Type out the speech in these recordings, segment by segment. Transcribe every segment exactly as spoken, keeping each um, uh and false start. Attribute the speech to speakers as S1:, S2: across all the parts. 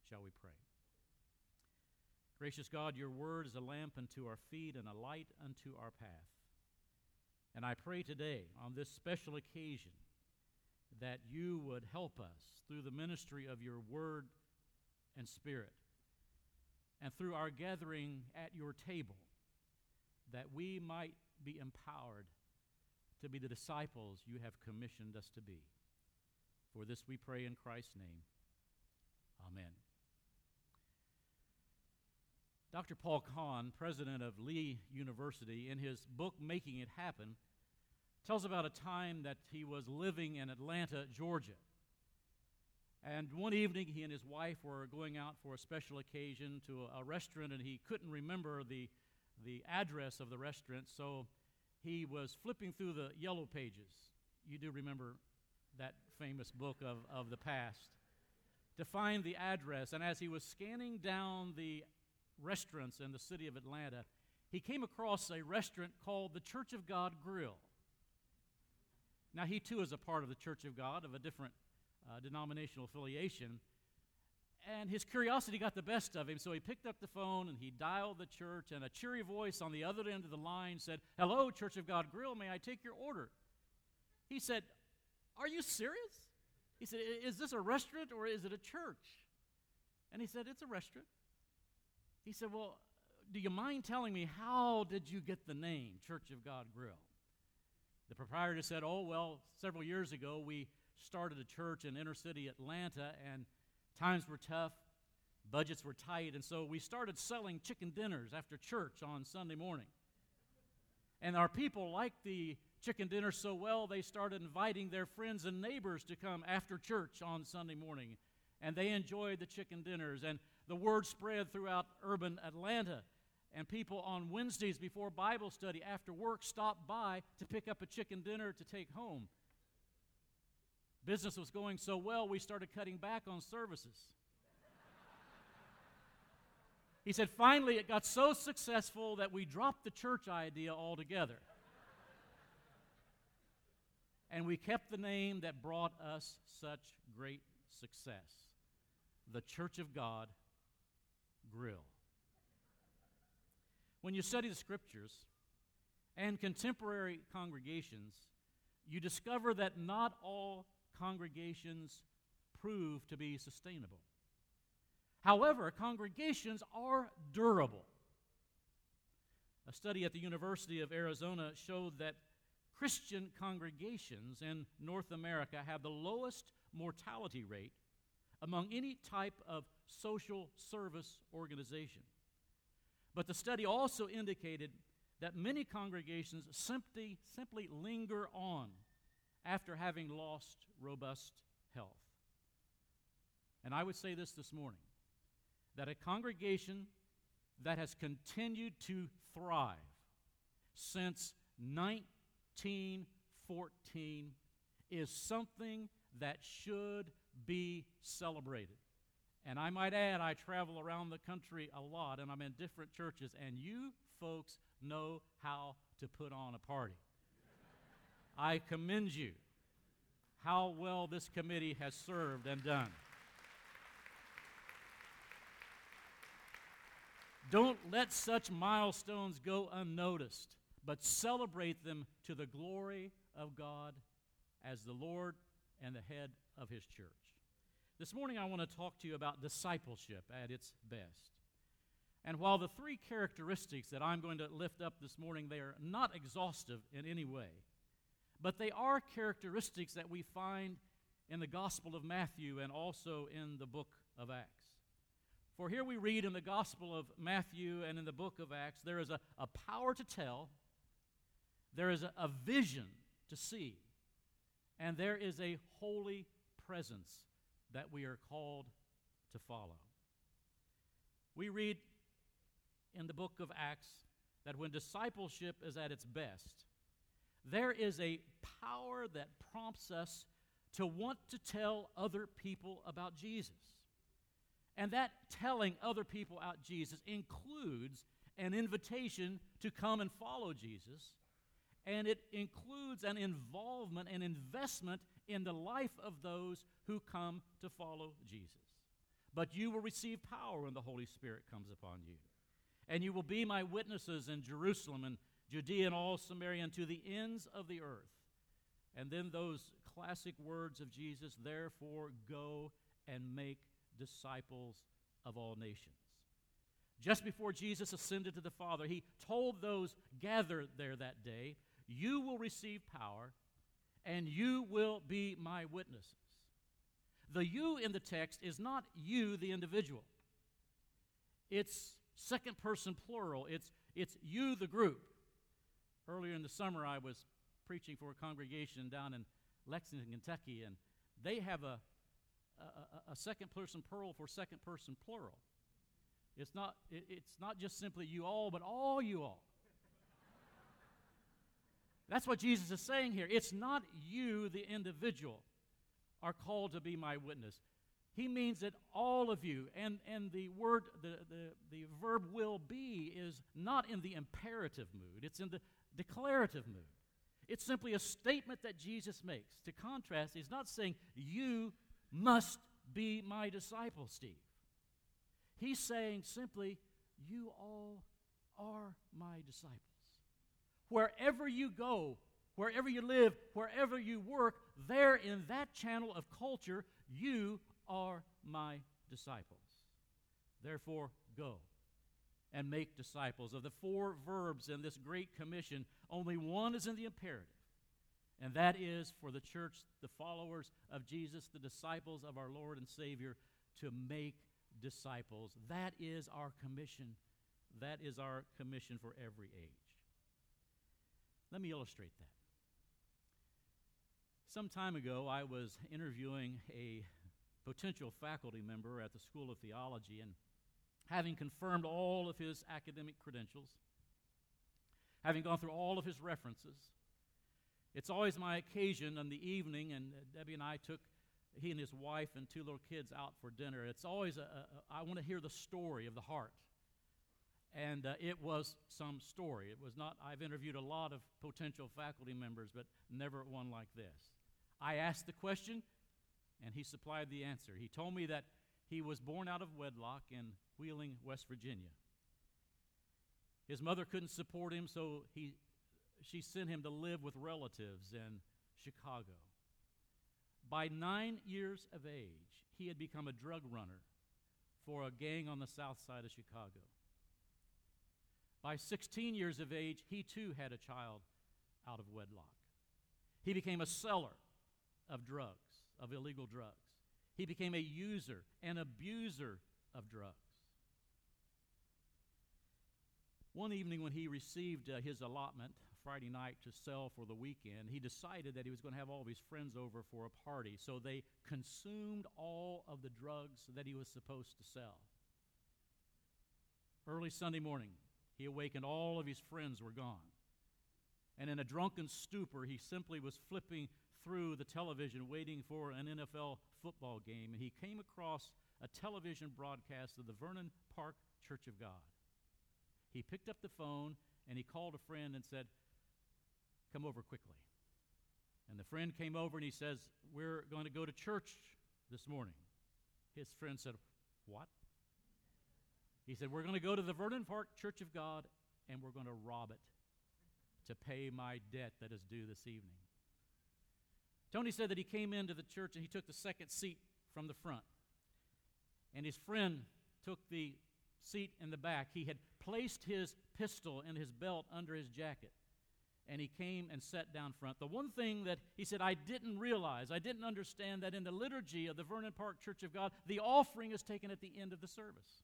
S1: Shall we pray? Gracious God, your word is a lamp unto our feet and a light unto our path. And I pray today, on this special occasion, that you would help us through the ministry of your word and spirit, and through our gathering at your table, that we might be empowered to be the disciples you have commissioned us to be. For this we pray in Christ's name. Amen. Doctor Paul Kahn, president of Lee University, in his book, Making It Happen, tells about a time that he was living in Atlanta, Georgia. And one evening, he and his wife were going out for a special occasion to a, a restaurant, and he couldn't remember the, the address of the restaurant, so he was flipping through the yellow pages. You do remember that famous book of, of the past, to find the address. And as he was scanning down the restaurants in the city of Atlanta, he came across a restaurant called the Church of God Grill. Now, he too is a part of the Church of God, of a different uh, denominational affiliation, and his curiosity got the best of him, so he picked up the phone and he dialed the church, and a cheery voice on the other end of the line said, "Hello, Church of God Grill, may I take your order?" He said, "Are you serious?" He said, "Is this a restaurant or is it a church?" And he said, "It's a restaurant." He said, "Well, do you mind telling me, how did you get the name Church of God Grill?" The proprietor said, "Oh, well, several years ago we started a church in inner city Atlanta, and times were tough, budgets were tight, and so we started selling chicken dinners after church on Sunday morning. And our people liked the chicken dinner so well, they started inviting their friends and neighbors to come after church on Sunday morning, and they enjoyed the chicken dinners, and the word spread throughout urban Atlanta, and people on Wednesdays before Bible study after work stopped by to pick up a chicken dinner to take home. Business was going so well, we started cutting back on services." He said, "Finally, it got so successful that we dropped the church idea altogether. And we kept the name that brought us such great success, the Church of God Grill." When you study the Scriptures and contemporary congregations, you discover that not all congregations prove to be sustainable. However, congregations are durable. A study at the University of Arizona showed that Christian congregations in North America have the lowest mortality rate among any type of social service organization. But the study also indicated that many congregations simply, simply linger on after having lost robust health. And I would say this this morning, that a congregation that has continued to thrive since nineteen fourteen is something that should be celebrated. And I might add, I travel around the country a lot, and I'm in different churches, and you folks know how to put on a party. I commend you how well this committee has served and done. Don't let such milestones go unnoticed, but celebrate them to the glory of God as the Lord and the head of His church. This morning I want to talk to you about discipleship at its best. And while the three characteristics that I'm going to lift up this morning, they are not exhaustive in any way, but they are characteristics that we find in the Gospel of Matthew and also in the book of Acts. For here we read in the Gospel of Matthew and in the book of Acts, there is a, a power to tell, there is a, a vision to see, and there is a holy presence that we are called to follow. We read in the book of Acts that when discipleship is at its best, there is a power that prompts us to want to tell other people about Jesus. And that telling other people about Jesus includes an invitation to come and follow Jesus, and it includes an involvement and investment in the life of those who come to follow Jesus. But you will receive power when the Holy Spirit comes upon you. And you will be my witnesses in Jerusalem and Judea and all Samaria and to the ends of the earth. And then those classic words of Jesus, therefore go and make disciples of all nations. Just before Jesus ascended to the Father, he told those gathered there that day, you will receive power and you will be my witnesses. The you in the text is not you, the individual. It's second person plural. It's, it's you, the group. Earlier in the summer, I was preaching for a congregation down in Lexington, Kentucky, and they have a, a, a second person plural for second person plural. It's not, it, it's not just simply you all, but all you all. That's what Jesus is saying here. It's not you, the individual, are called to be my witness. He means that all of you, and, and the word, the, the, the verb will be is not in the imperative mood. It's in the declarative mood. It's simply a statement that Jesus makes. To contrast, he's not saying, you must be my disciple, Steve. He's saying simply, you all are my disciples. Wherever you go, wherever you live, wherever you work, there in that channel of culture, you are my disciples. Therefore, go and make disciples. Of the four verbs in this great commission, only one is in the imperative, and that is for the church, the followers of Jesus, the disciples of our Lord and Savior, to make disciples. That is our commission. That is our commission for every age. Let me illustrate that. Some time ago, I was interviewing a potential faculty member at the School of Theology, and having confirmed all of his academic credentials, having gone through all of his references, it's always my occasion in the evening, and Debbie and I took he and his wife and two little kids out for dinner. It's always, a, a, a, I want to hear the story of the heart. And uh, it was some story. It was not, I've interviewed a lot of potential faculty members, but never one like this. I asked the question, and he supplied the answer. He told me that he was born out of wedlock in Wheeling, West Virginia. His mother couldn't support him, so he, she sent him to live with relatives in Chicago. By nine years of age, he had become a drug runner for a gang on the south side of Chicago. By sixteen years of age, he too had a child out of wedlock. He became a seller of drugs, of illegal drugs. He became a user and abuser of drugs. One evening when he received uh, his allotment, Friday night, to sell for the weekend, he decided that he was going to have all of his friends over for a party, so they consumed all of the drugs that he was supposed to sell. Early Sunday morning, he awakened, all of his friends were gone. And in a drunken stupor, he simply was flipping through the television waiting for an N F L football game, and he came across a television broadcast of the Vernon Park Church of God. He picked up the phone, and he called a friend and said, come over quickly. And the friend came over, and he says, we're going to go to church this morning. His friend said, what? He said, we're going to go to the Vernon Park Church of God, and we're going to rob it to pay my debt that is due this evening. Tony said that he came into the church, and he took the second seat from the front. And his friend took the seat in the back. He had placed his pistol in his belt under his jacket, and he came and sat down front. The one thing that he said, I didn't realize, I didn't understand that in the liturgy of the Vernon Park Church of God, the offering is taken at the end of the service.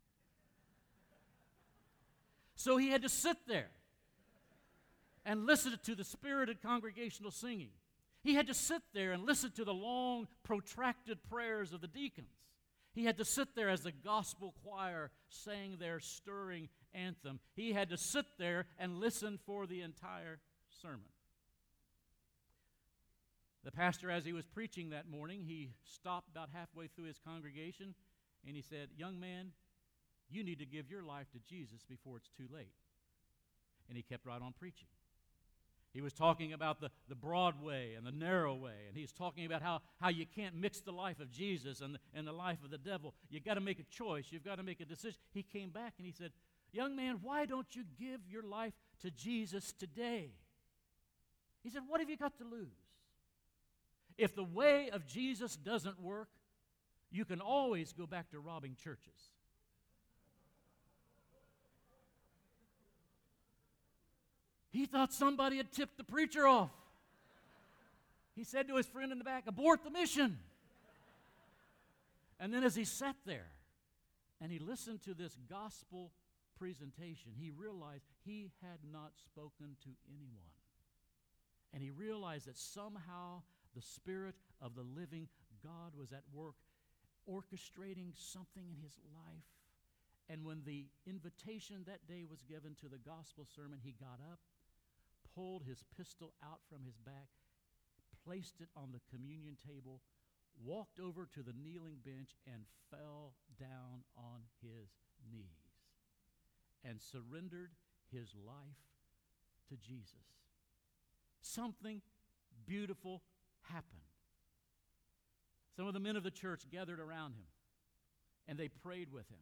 S1: So he had to sit there and listen to the spirited congregational singing. He had to sit there and listen to the long, protracted prayers of the deacons. He had to sit there as the gospel choir sang their stirring anthem. He had to sit there and listen for the entire sermon. The pastor, as he was preaching that morning, he stopped about halfway through his congregation, and he said, young man, you need to give your life to Jesus before it's too late. And he kept right on preaching. He was talking about the, the broad way and the narrow way, and he's talking about how, how you can't mix the life of Jesus and the, and the life of the devil. You've got to make a choice. You've got to make a decision. He came back and he said, young man, why don't you give your life to Jesus today? He said, what have you got to lose? If the way of Jesus doesn't work, you can always go back to robbing churches. He thought somebody had tipped the preacher off. He said to his friend in the back, abort the mission. And then as he sat there and he listened to this gospel presentation, he realized he had not spoken to anyone. And he realized that somehow the Spirit of the living God was at work orchestrating something in his life. And when the invitation that day was given to the gospel sermon, he got up, pulled his pistol out from his back, placed it on the communion table, walked over to the kneeling bench, and fell down on his knees and surrendered his life to Jesus. Something beautiful happened. Some of the men of the church gathered around him, and they prayed with him.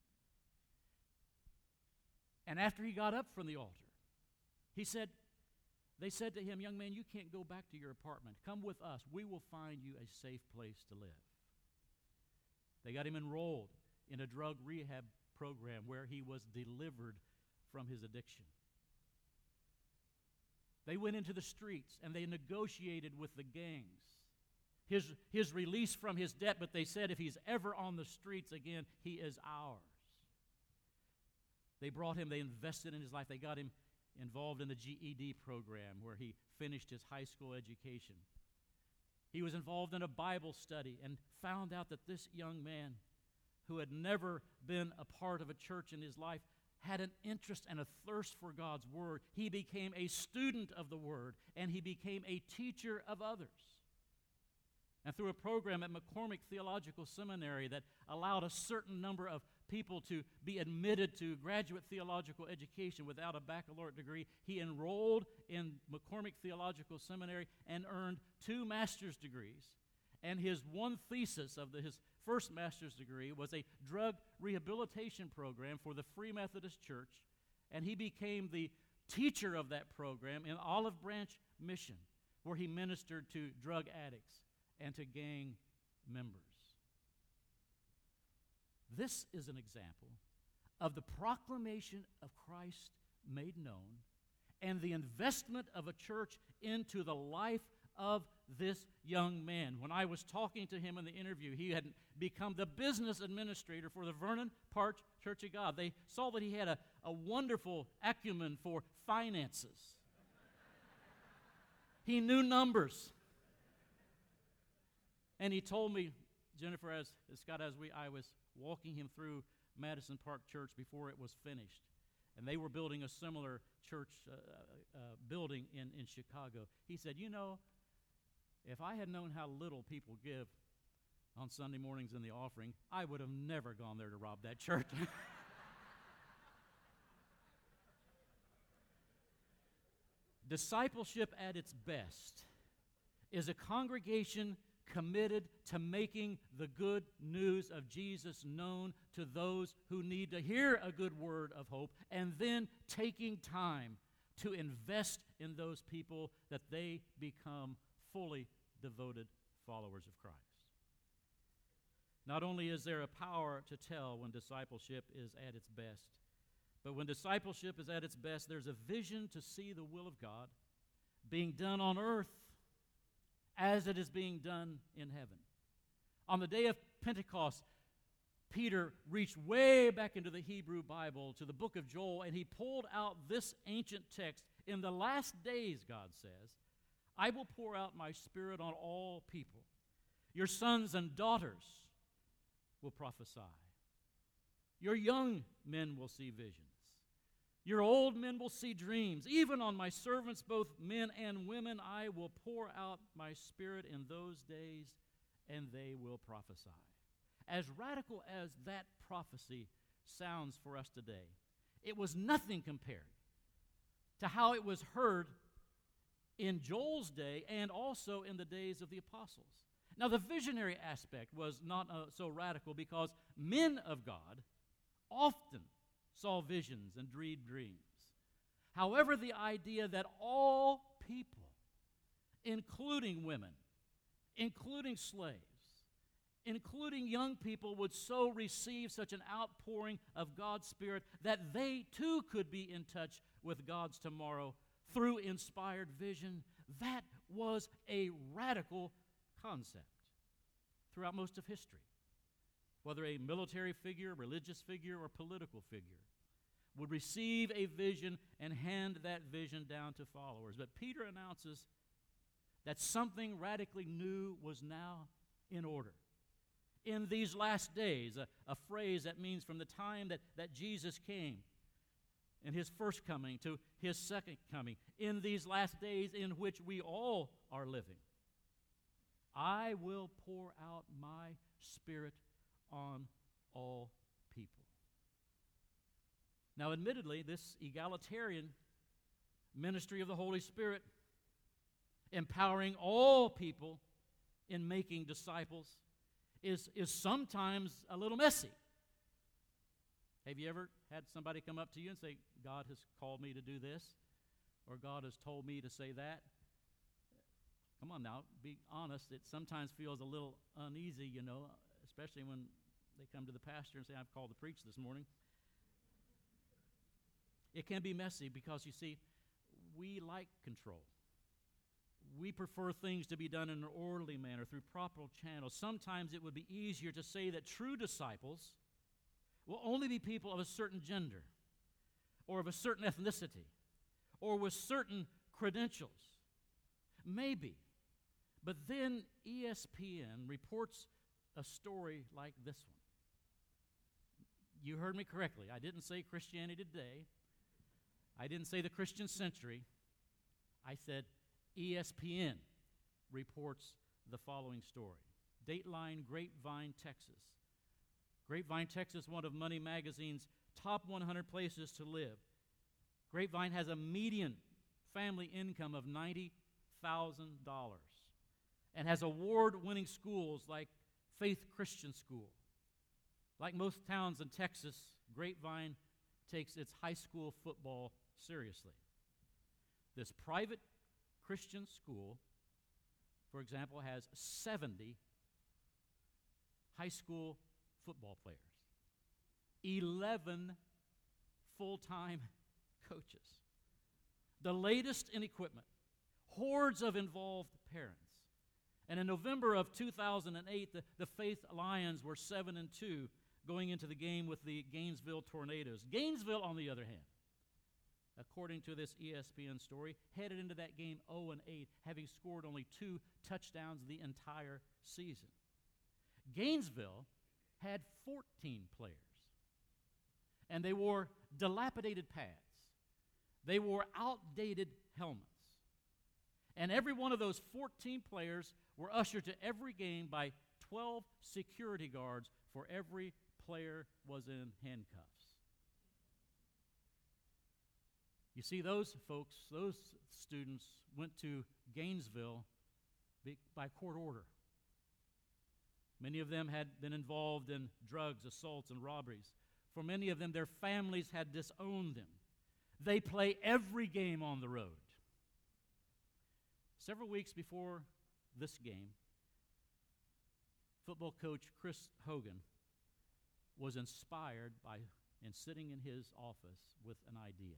S1: And after he got up from the altar, he said, they said to him, young man, you can't go back to your apartment. Come with us. We will find you a safe place to live. They got him enrolled in a drug rehab program where he was delivered from his addiction. They went into the streets and they negotiated with the gangs his, his release from his debt, but they said if he's ever on the streets again, he is ours. They brought him, they invested in his life, they got him involved in the G E D program where he finished his high school education. He was involved in a Bible study and found out that this young man who had never been a part of a church in his life had an interest and a thirst for God's Word. He became a student of the Word, and he became a teacher of others. And through a program at McCormick Theological Seminary that allowed a certain number of people to be admitted to graduate theological education without a baccalaureate degree, he enrolled in McCormick Theological Seminary and earned two master's degrees. And his one thesis of the, his first master's degree was a drug rehabilitation program for the Free Methodist Church, and he became the teacher of that program in Olive Branch, Mission, where he ministered to drug addicts and to gang members. This is an example of the proclamation of Christ made known and the investment of a church into the life of this young man. When I was talking to him in the interview, he had become the business administrator for the Vernon Park Church of God. They saw that he had a, a wonderful acumen for finances. He knew numbers. And he told me, Jennifer, as, as Scott, as we, I was walking him through Madison Park Church before it was finished, and they were building a similar church uh, uh, building in, in Chicago. He said, you know, if I had known how little people give on Sunday mornings in the offering, I would have never gone there to rob that church. Discipleship at its best is a congregation committed to making the good news of Jesus known to those who need to hear a good word of hope, and then taking time to invest in those people that they become fully devoted followers of Christ. Not only is there a power to tell when discipleship is at its best, but when discipleship is at its best, there's a vision to see the will of God being done on earth as it is being done in heaven. On the day of Pentecost, Peter reached way back into the Hebrew Bible to the book of Joel, and he pulled out this ancient text. In the last days, God says, I will pour out my Spirit on all people. Your sons and daughters will prophesy. Your young men will see visions. Your old men will see dreams. Even on my servants, both men and women, I will pour out my Spirit in those days, and they will prophesy. As radical as that prophecy sounds for us today, it was nothing compared to how it was heard in Joel's day and also in the days of the apostles. Now, the visionary aspect was not uh, so radical because men of God often saw visions and dreamed dreams. However, the idea that all people, including women, including slaves, including young people, would so receive such an outpouring of God's Spirit that they too could be in touch with God's tomorrow through inspired vision, that was a radical concept throughout most of history. Whether a military figure, religious figure, or political figure would receive a vision and hand that vision down to followers. But Peter announces that something radically new was now in order. In these last days, a, a phrase that means from the time that, that Jesus came in his first coming to his second coming, in these last days in which we all are living, I will pour out my Spirit on all people. Now, admittedly, this egalitarian ministry of the Holy Spirit, empowering all people in making disciples, is, is sometimes a little messy. Have you ever had somebody come up to you and say, God has called me to do this, or God has told me to say that? Come on now, be honest. It sometimes feels a little uneasy, you know, especially when they come to the pastor and say, I've called to preach this morning. It can be messy because, you see, we like control. We prefer things to be done in an orderly manner through proper channels. Sometimes it would be easier to say that true disciples will only be people of a certain gender or of a certain ethnicity or with certain credentials. Maybe. But then E S P N reports a story like this one. You heard me correctly. I didn't say Christianity Today. I didn't say the Christian Century. I said E S P N reports the following story. Dateline, Grapevine, Texas. Grapevine, Texas, one of Money Magazine's top one hundred places to live. Grapevine has a median family income of ninety thousand dollars and has award-winning schools like Faith Christian School. Like most towns in Texas, Grapevine takes its high school football seriously. This private Christian school, for example, has seventy high school football players, eleven full-time coaches, the latest in equipment, hordes of involved parents. And in November of two thousand eight, the, the Faith Lions were seven and two going into the game with the Gainesville Tornadoes. Gainesville, on the other hand, according to this E S P N story, headed into that game oh and eight, having scored only two touchdowns the entire season. Gainesville had fourteen players, and they wore dilapidated pads. They wore outdated helmets. And every one of those fourteen players were ushered to every game by twelve security guards, for every player was in handcuffs. You see, those folks, those students went to Gainesville by court order. Many of them had been involved in drugs, assaults, and robberies. For many of them, their families had disowned them. They play every game on the road. Several weeks before this game, football coach Chris Hogan was inspired by and sitting in his office with an idea.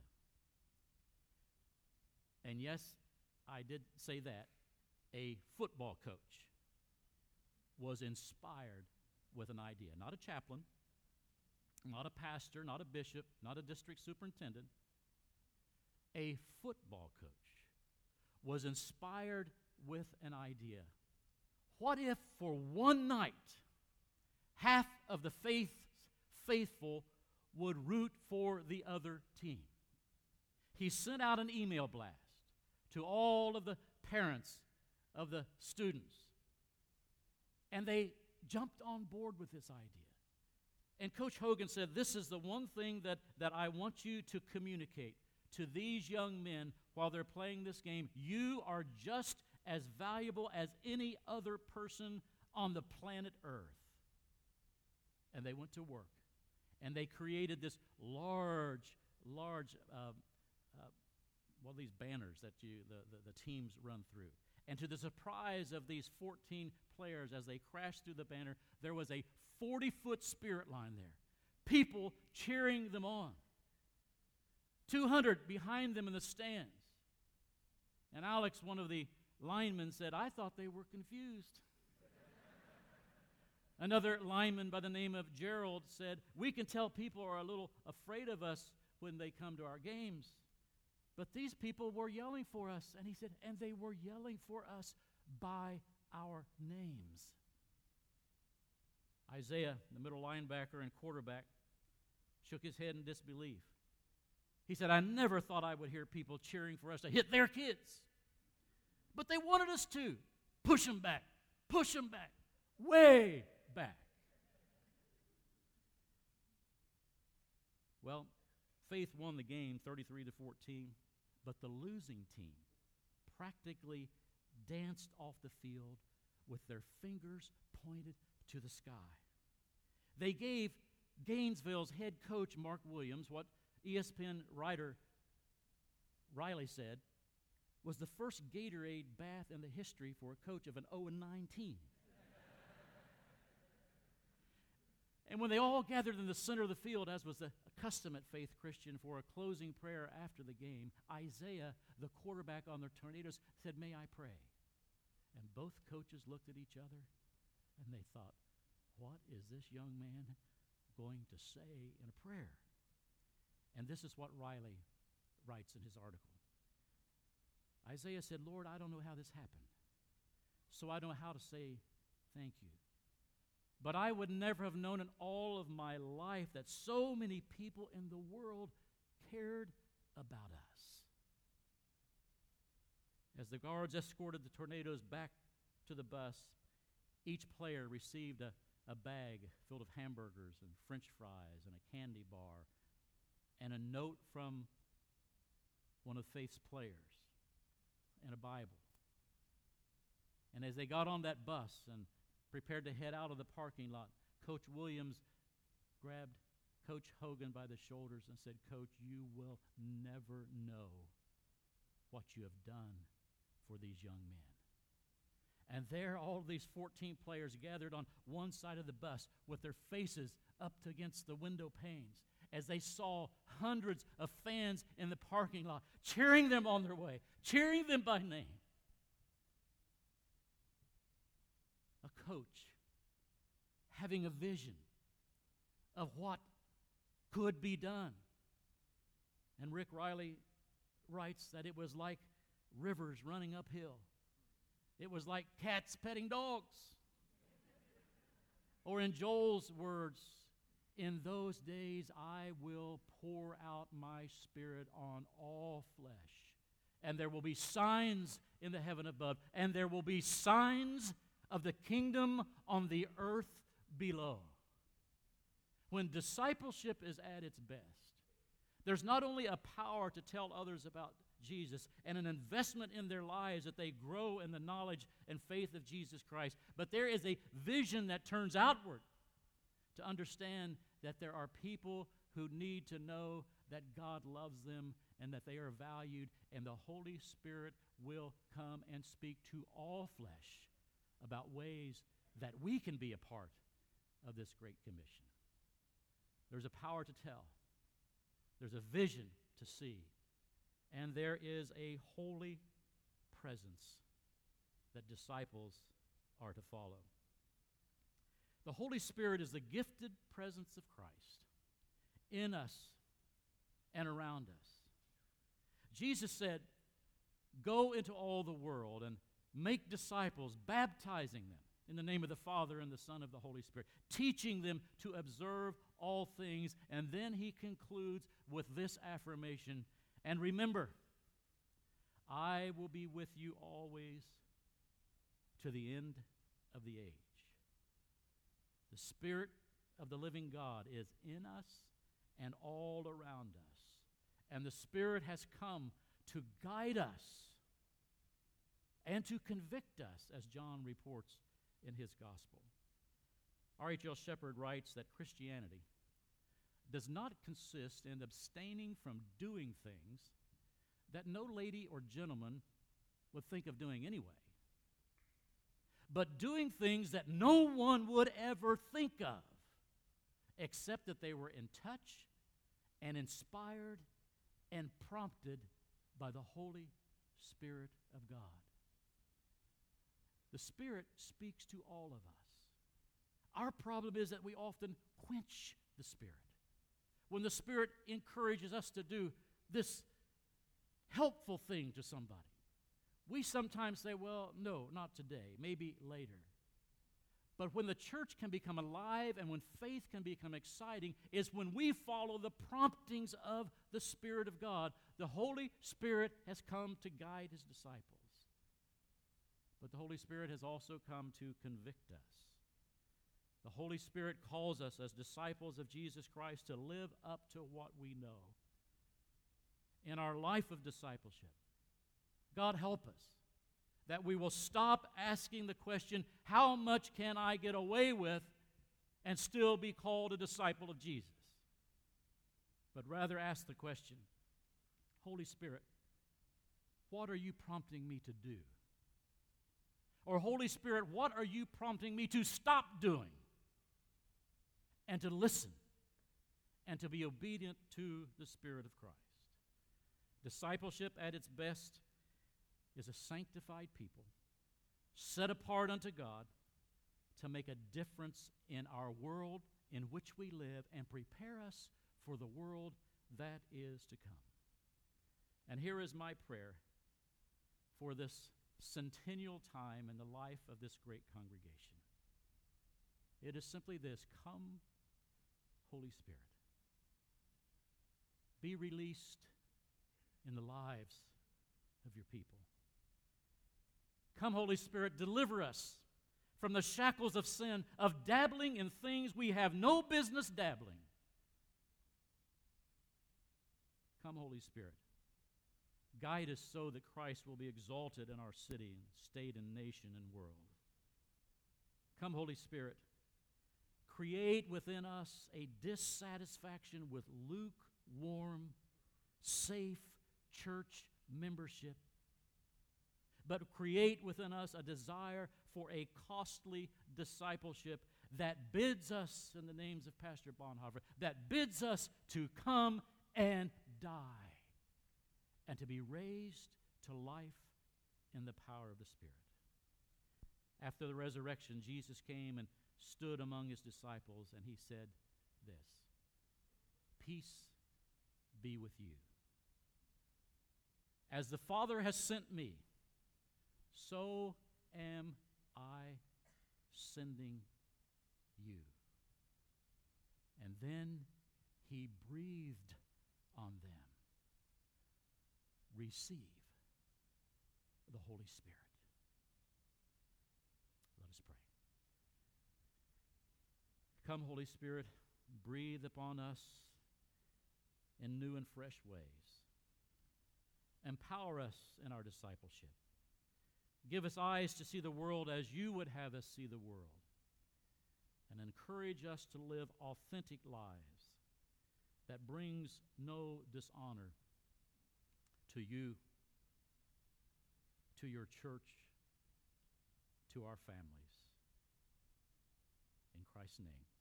S1: And yes, I did say that. A football coach was inspired with an idea. Not a chaplain, not a pastor, not a bishop, not a district superintendent. A football coach was inspired with an idea. What if for one night, half of the faith, faithful would root for the other team? He sent out an email blast to all of the parents of the students, and they jumped on board with this idea. And Coach Hogan said, this is the one thing that, that I want you to communicate to these young men while they're playing this game, you are just as valuable as any other person on the planet Earth. And they went to work. And they created this large, large, uh, uh, well, these banners that you the, the, the teams run through. And to the surprise of these fourteen players, as they crashed through the banner, there was a forty-foot spirit line there. People cheering them on. two hundred behind them in the stands. And Alex, one of the linemen, said, I thought they were confused. Another lineman by the name of Gerald said, we can tell people are a little afraid of us when they come to our games. But these people were yelling for us. And he said, and they were yelling for us by our names. Isaiah, the middle linebacker and quarterback, shook his head in disbelief. He said, I never thought I would hear people cheering for us to hit their kids. But they wanted us to. Push them back. Push them back. Way back. Well, Faith won the game thirty-three to fourteen, but the losing team practically danced off the field with their fingers pointed to the sky. They gave Gainesville's head coach, Mark Williams, what E S P N writer Riley said was the first Gatorade bath in the history for a coach of an oh and nine team. And when they all gathered in the center of the field, as was the custom at Faith Christian, for a closing prayer after the game, Isaiah, the quarterback on the Tornadoes, said, may I pray? And both coaches looked at each other, and they thought, what is this young man going to say in a prayer? And this is what Riley writes in his article. Isaiah said, Lord, I don't know how this happened, so I don't know how to say thank you. But I would never have known in all of my life that so many people in the world cared about us. As the guards escorted the Tornadoes back to the bus, each player received a, a bag filled of hamburgers and French fries and a candy bar and a note from one of Faith's players and a Bible. And as they got on that bus and prepared to head out of the parking lot, Coach Williams grabbed Coach Hogan by the shoulders and said, Coach, you will never know what you have done for these young men. And there all these fourteen players gathered on one side of the bus with their faces up against the window panes as they saw hundreds of fans in the parking lot cheering them on their way, cheering them by name. A coach having a vision of what could be done. And Rick Riley writes that it was like rivers running uphill. It was like cats petting dogs. Or in Joel's words, in those days I will pour out my Spirit on all flesh, and there will be signs in the heaven above, and there will be signs of the kingdom on the earth below. When discipleship is at its best, there's not only a power to tell others about Jesus and an investment in their lives that they grow in the knowledge and faith of Jesus Christ, but there is a vision that turns outward to understand that there are people who need to know that God loves them and that they are valued, and the Holy Spirit will come and speak to all flesh about ways that we can be a part of this great commission. There's a power to tell. There's a vision to see. And there is a holy presence that disciples are to follow. The Holy Spirit is the gifted presence of Christ in us and around us. Jesus said, go into all the world and make disciples, baptizing them in the name of the Father and the Son of the Holy Spirit, teaching them to observe all things. And then he concludes with this affirmation, and remember, I will be with you always to the end of the age. The Spirit of the living God is in us and all around us And the Spirit has come to guide us and to convict us, as John reports in his gospel. R H L Shepard writes that Christianity does not consist in abstaining from doing things that no lady or gentleman would think of doing anyway, but doing things that no one would ever think of, except that they were in touch and inspired and prompted by the Holy Spirit of God. The Spirit speaks to all of us. Our problem is that we often quench the Spirit. When the Spirit encourages us to do this helpful thing to somebody, we sometimes say, well, no, not today, maybe later. But when the church can become alive and when faith can become exciting is when we follow the promptings of the Spirit of God. The Holy Spirit has come to guide his disciples. But the Holy Spirit has also come to convict us. The Holy Spirit calls us as disciples of Jesus Christ to live up to what we know. In our life of discipleship, God help us that we will stop asking the question, how much can I get away with and still be called a disciple of Jesus? But rather ask the question, Holy Spirit, what are you prompting me to do? Or Holy Spirit, what are you prompting me to stop doing? And to listen and to be obedient to the Spirit of Christ. Discipleship at its best is a sanctified people, set apart unto God to make a difference in our world in which we live and prepare us for the world that is to come. And here is my prayer for this centennial time in the life of this great congregation. It is simply this: come, Holy Spirit. Be released in the lives of your people. Come, Holy Spirit, deliver us from the shackles of sin, of dabbling in things we have no business dabbling. Come, Holy Spirit, guide us so that Christ will be exalted in our city and state and nation and world. Come, Holy Spirit, create within us a dissatisfaction with lukewarm, safe church membership, but create within us a desire for a costly discipleship that bids us, in the names of Pastor Bonhoeffer, that bids us to come and die and to be raised to life in the power of the Spirit. After the resurrection, Jesus came and stood among his disciples, and he said this: peace be with you. As the Father has sent me, so am I sending you. And then he breathed on them. Receive the Holy Spirit. Let us pray. Come, Holy Spirit, breathe upon us in new and fresh ways. Empower us in our discipleship. Give us eyes to see the world as you would have us see the world. And encourage us to live authentic lives that brings no dishonor to you, to your church, to our families. In Christ's name.